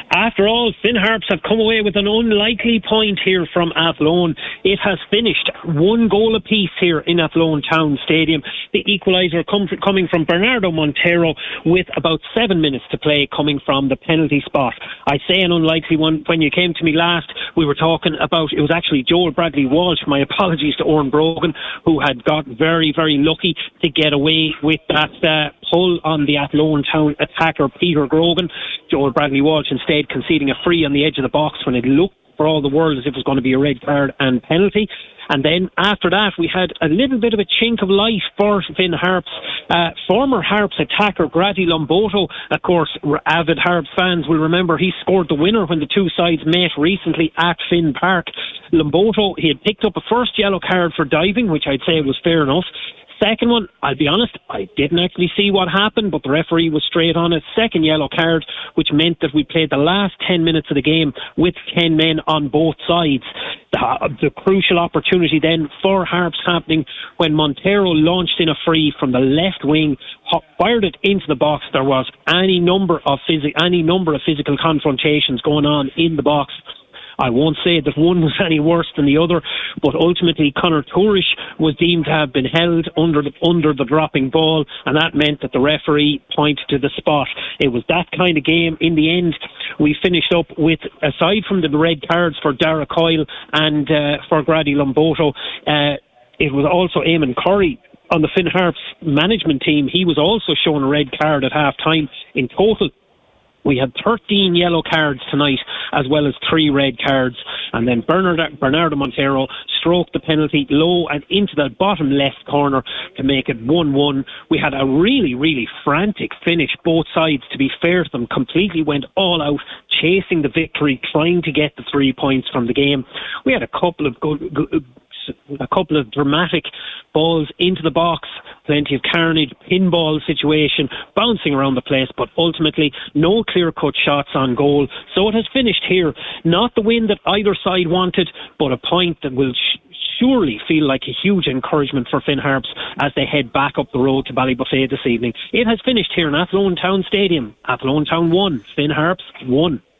After all, Finn Harps have come away with an unlikely point here from Athlone. It has finished 1 goal apiece here in Athlone Town Stadium. The equaliser coming from Bernardo Montero with about 7 minutes to play, coming from the penalty spot. I say an unlikely one. When you came to me last, we were talking about, it was actually Joel Bradley Walsh, my apologies to Oran Brogan, who had got very, very lucky to get away with that pull on the Athlone Town attacker Peter Grogan. Joel Bradley Walsh instead conceding a free on the edge of the box when it looked for all the world as if it was going to be a red card and penalty. And then after that we had a little bit of a chink of light for Finn Harps. Former Harps attacker Grady Lomboto, of course, avid Harps fans will remember he scored the winner when the two sides met recently at Finn Park. Lomboto, he had picked up a first yellow card for diving, which I'd say was fair enough. Second one, I'll be honest, I didn't actually see what happened, but the referee was straight on it. Second yellow card, which meant that we played the last 10 minutes of the game with 10 men on both sides. The crucial opportunity then for Harps happening when Montero launched in a free from the left wing, fired it into the box. There was any number of physical confrontations going on in the box. I won't say that one was any worse than the other, but ultimately Conor Tourish was deemed to have been held under the dropping ball, and that meant that the referee pointed to the spot. It was that kind of game. In the end, we finished up with, aside from the red cards for Dara Coyle and for Grady Lomboto, it was also Eamon Curry on the Finn Harps management team. He was also shown a red card at half time. In total, we had 13 yellow cards tonight, as well as 3 red cards. And then Bernardo Montero stroked the penalty low and into the bottom left corner to make it 1-1. We had a really, really frantic finish. Both sides, to be fair to them, completely went all out, chasing the victory, trying to get the 3 points from the game. We had a couple of dramatic balls into the box, plenty of carnage, pinball situation, bouncing around the place, but ultimately no clear-cut shots on goal. So it has finished here. Not the win that either side wanted, but a point that will surely feel like a huge encouragement for Finn Harps as they head back up the road to Ballybuffet this evening. It has finished here in Athlone Town Stadium. Athlone Town 1, Finn Harps 1.